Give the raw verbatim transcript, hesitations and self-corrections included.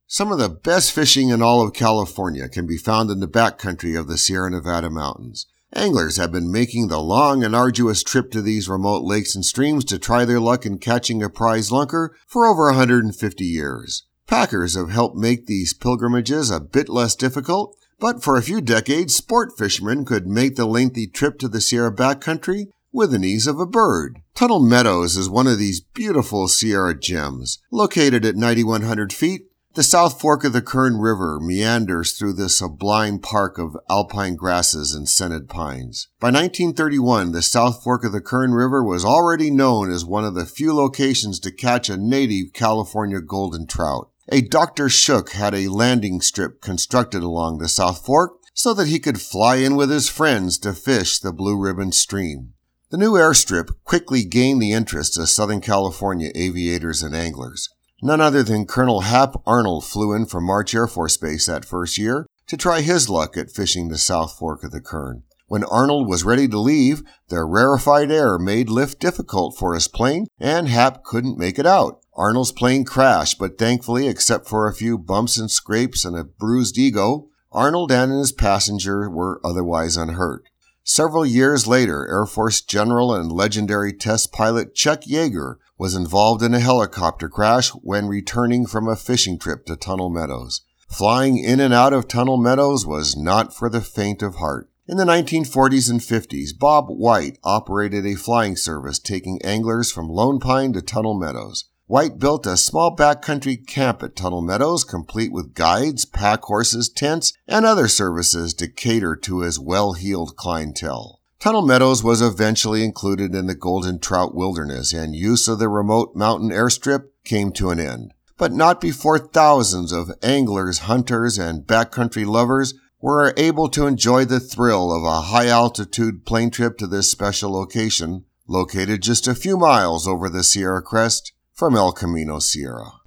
Some of the best fishing in all of California can be found in the backcountry of the Sierra Nevada mountains. Anglers have been making the long and arduous trip to these remote lakes and streams to try their luck in catching a prize lunker for over one hundred fifty years. Packers have helped make these pilgrimages a bit less difficult, but for a few decades, sport fishermen could make the lengthy trip to the Sierra backcountry with the ease of a bird. Tunnel Meadows is one of these beautiful Sierra gems. Located at nine thousand one hundred feet, the South Fork of the Kern River meanders through this sublime park of alpine grasses and scented pines. By nineteen thirty-one, the South Fork of the Kern River was already known as one of the few locations to catch a native California golden trout. A Doctor Shook had a landing strip constructed along the South Fork so that he could fly in with his friends to fish the Blue Ribbon Stream. The new airstrip quickly gained the interest of Southern California aviators and anglers. None other than Colonel Hap Arnold flew in from March Air Force Base that first year to try his luck at fishing the South Fork of the Kern. When Arnold was ready to leave, the rarefied air made lift difficult for his plane, and Hap couldn't make it out. Arnold's plane crashed, but thankfully, except for a few bumps and scrapes and a bruised ego, Arnold and his passenger were otherwise unhurt. Several years later, Air Force General and legendary test pilot Chuck Yeager was involved in a helicopter crash when returning from a fishing trip to Tunnel Meadows. Flying in and out of Tunnel Meadows was not for the faint of heart. In the nineteen forties and fifties, Bob White operated a flying service taking anglers from Lone Pine to Tunnel Meadows. White built a small backcountry camp at Tunnel Meadows, complete with guides, pack horses, tents, and other services to cater to his well-heeled clientele. Tunnel Meadows was eventually included in the Golden Trout Wilderness, and use of the remote mountain airstrip came to an end. But not before thousands of anglers, hunters, and backcountry lovers were able to enjoy the thrill of a high-altitude plane trip to this special location, located just a few miles over the Sierra Crest from El Camino Sierra.